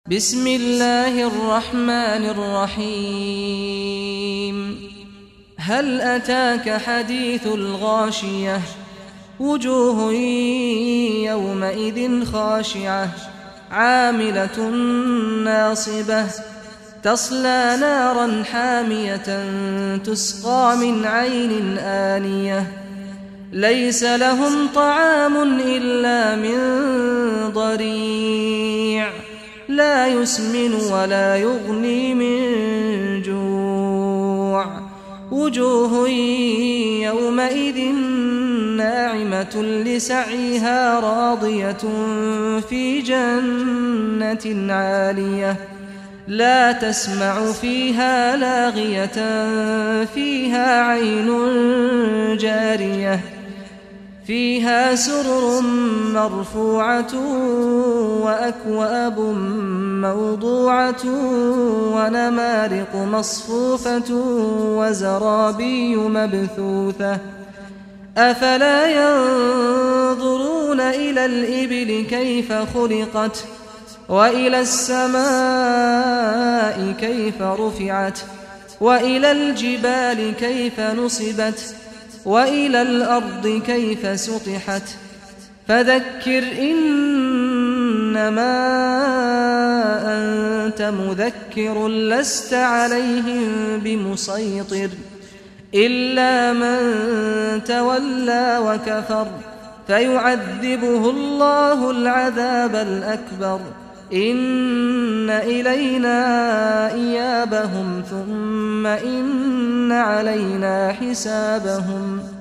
بسم الله الرحمن الرحيم هل أتاك حديث الغاشية وجوه يومئذ خاشعة عاملة ناصبة تصلى نارا حامية تسقى من عين آنية ليس لهم طعام إلا من ضريع لا يسمن ولا يغني من جوع وجوه يومئذ ناعمة لسعيها راضية في جنة عالية لا تسمع فيها لاغية فيها عين جارية فيها سرر مرفوعة وأكواب موضوعة ونمارق مصفوفة وزرابي مبثوثة أفلا ينظرون إلى الإبل كيف خلقت وإلى السماء كيف رفعت وإلى الجبال كيف نصبت وإلى الأرض كيف سطحت فذكر إنما أنت مذكر لست عليهم بمسيطر إلا من تولى وكفر فيعذبه الله العذاب الأكبر إن إلينا إيابهم ثم إن علينا حسابهم